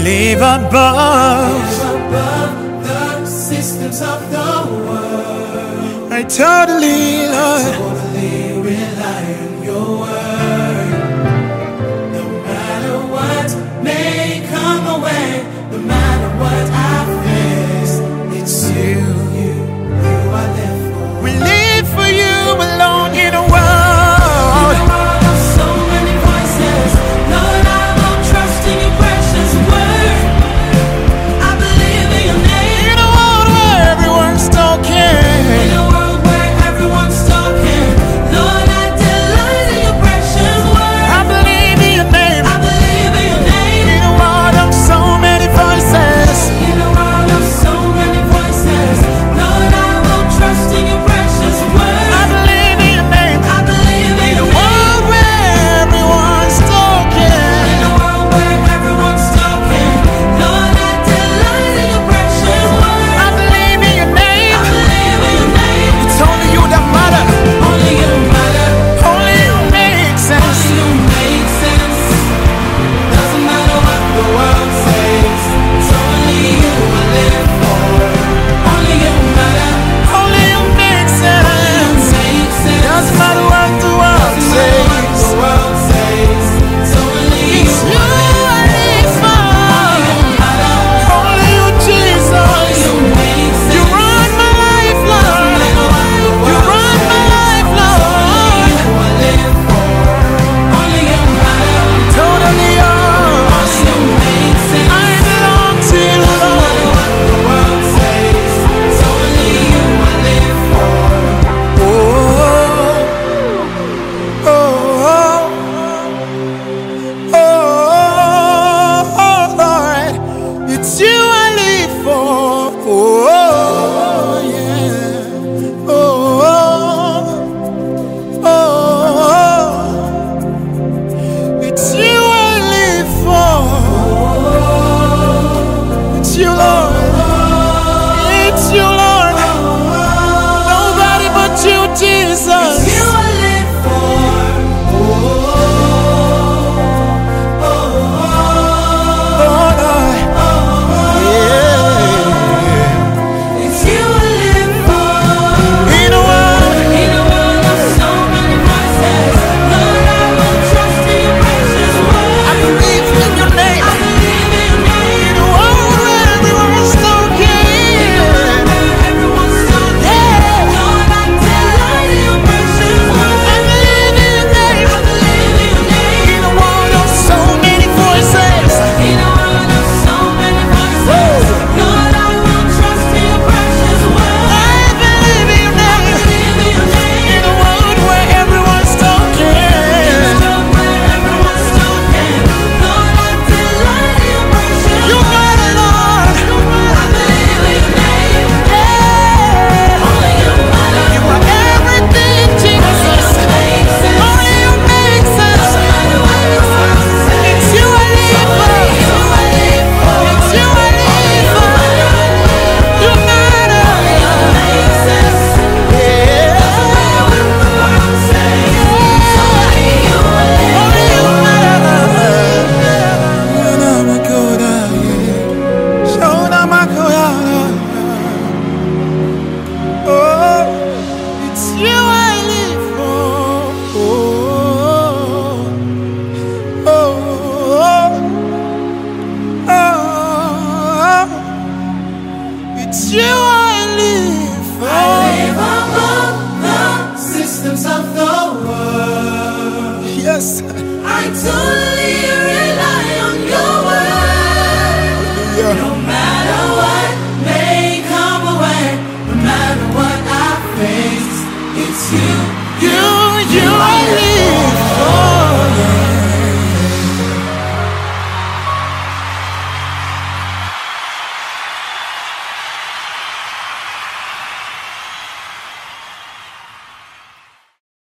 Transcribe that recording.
live above the systems of the world. I totally, Lord, Totally rely on your word. No matter what may come away, no matter what I face, it's you I live for. we live for you alone in a world. So many voices, Lord, I will trust in your precious word. I believe in your name. In a world where everyone's talking, In a world where everyone's talking, Lord, I delight in your precious word. I believe in your name. I believe in your name. In a world of so many voices, In a world of so many voices, Lord, I will trust in your precious word. I believe in your name. I believe in In a your name. world where everyone's talking, In a world where everyone's talking, Lord, I delight in your precious word. I believe in your name. I believe in your name. It's only you that matter. Only you matter. Only you make sense. Only you make sense. Doesn't matter what the world says. It's only you I live for. Only you matter. Only you make sense. Make sense. Doesn't matter what the world Doesn't matter what says. the world says. It's only It's you you I live for. matter. Only you, Jesus. You make sense. You run my life, Lord. You run my life, Lord. I live for. Only you matter. Totally yours. You make sense. I belong to you, Lord. The world says. It's only you I live for. Oh, oh, oh, oh, Lord, it's you I live for. Oh, yeah. Oh, oh, it's you I live for. It's you, Lord. It's you, Lord. Nobody but you, Jesus. You I live for. Oh, Lord. Yeah. It's you I live for. In a world, In a world of so many voices, Lord, I will trust in your precious word. I believe in your name. I believe in your name. In a world where everyone's talking, Where everyone's talking, Lord, I delight in your precious word. I believe in your name. I believe in your name. In a world of so many voices, In a world of so many voices, Lord, I will trust in your precious word. I believe in your name. Believe in your name. In a world where everyone's talking, Where everyone's talking, Lord, I delight in your precious you word. got it, Lord. I believe in your name. Yeah. Only you matter. You are everything, Jesus. Make sense. Only you make sense. No matter what the world says. It's you I live for. You I live for. It's you I live for. You matter. Make sense. Yeah. What the world says. Only you I live Only you matter. Shona makoda, yeah. Shona makoda. Oh, it's you I live for. Oh, oh, oh, it's you I live for. live above the systems of the world. Yes. I totally rely on your word. Yeah. No matter what may come away, no matter what I face, it's you. You I live for.